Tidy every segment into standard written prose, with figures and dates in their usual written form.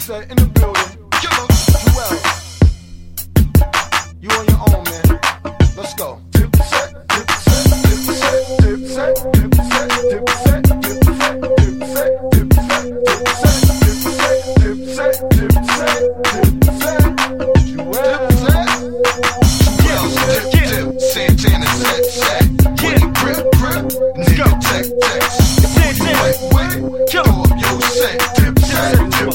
Dipset in the building. Killer, Joel. You on your own, man. Let's go. Dipset, Dipset, Dipset, Dipset, Dipset, Dipset, Dipset, Dipset, Dipset, Dipset, Dipset, Dipset, Dipset, Joel. Dip, Santana, set. When he grip, nigga, text. When you wet, throw up your set. Dipset,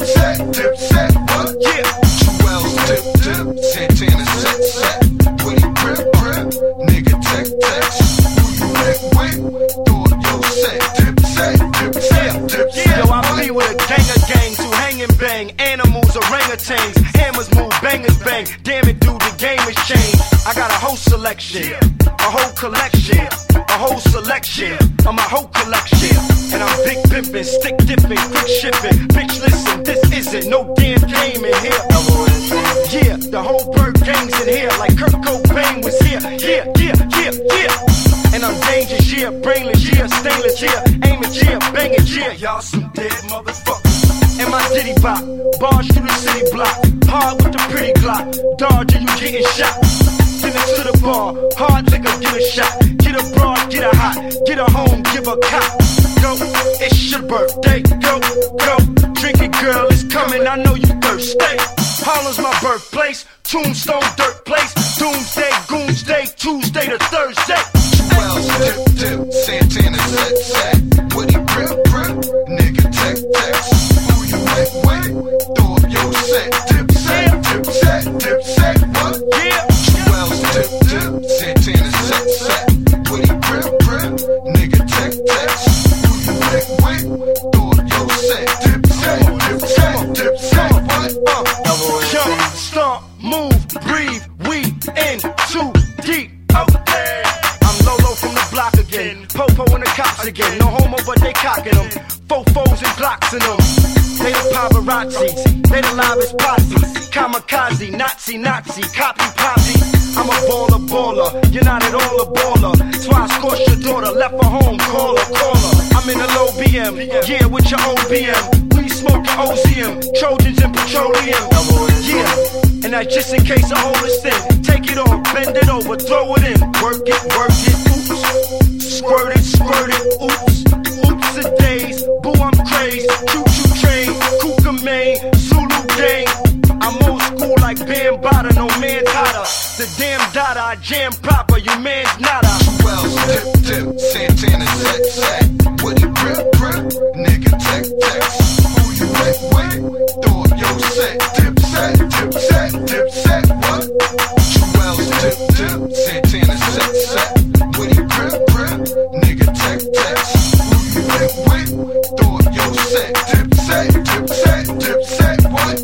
what? Yeah. Joel's dip, Santana, set. When he grip, nigga, text. Who you wet, throw up your set. Dipset. Yo, I be with a gang of gangs who hang and bang. Animals, orangutans, hammers move, bangers bang. Damn it, dude, the game has changed. I got a whole selection, a whole collection, a whole selection of my whole collection. And I'm big pimpin', stick dipping, quick shipping. Bitch, listen, this isn't no damn game in here. Yeah, the whole bird gang's in here, like Kurt Cobain was here. Yeah. And I'm dangerous, yeah, brainless, yeah, stainless, yeah, aiming, yeah, banging, yeah. Y'all some dead motherfuckers. And my ditty bop, barge through the city block, hard with the pretty Glock, dodge and you getting shot. Get it to the bar, hard liquor, get a shot, get a broad, get a hot, get a home, give a cop. Go, it's your birthday, go, drink it girl, it's coming, I know you thirsty. Harlem's my birthplace, Tombstone, dirt place, Doomsday, Goonsday, Tuesday to Thursday. Joel's dip, Santana, set. When he grip, nigga, text. Who you wet, throw up your set. Dipset, what? Yeah. Joel's dip, Santana, set. When he grip, nigga, text. Who you wet, throw up your set. Dipset, what? Jump, stomp, move, breathe, we in too deep. Okay. I'm Lolo from the block again. Popo and the cops again. No homo, but they cocking them. Fofos and Glocks in them. They the paparazzis. They the livest posses. Kamikaze, Nazi, copy poppy. I'm a baller. You're not at all a baller. That's why I scorched your daughter. Left her home, call her. I'm in a low BM. Yeah, with your OBM. We smoking OZM. Trojans and petroleum. Yeah. And that's just in case I hold this thing. Take it off, bend it over, throw it in. Work it, oops. Squirt it, oops a days. Boo, I'm crazy. Choo-choo train, Kuka Main, Zulu gang. I'm old school like Bambada, no man's hotter. The damn dada, I jam proper, you man's nada. Joel's dip, Santana, set. When he grip, nigga, text. Who you wet, throw up your set. Dipset, what? Joel's dip, Santana, set. When he grip, nigga, text. Who you wet, throw up your set. Dipset, what?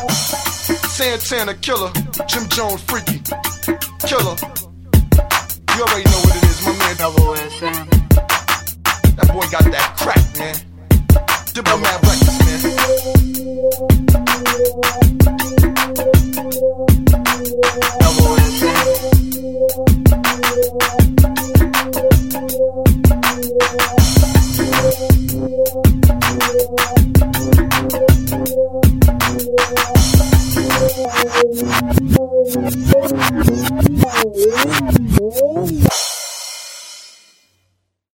Santana, killer. Jim Jones, freaky. Killer. You already know what it is, my man. That boy got that crack, man. Diplomat Records, man.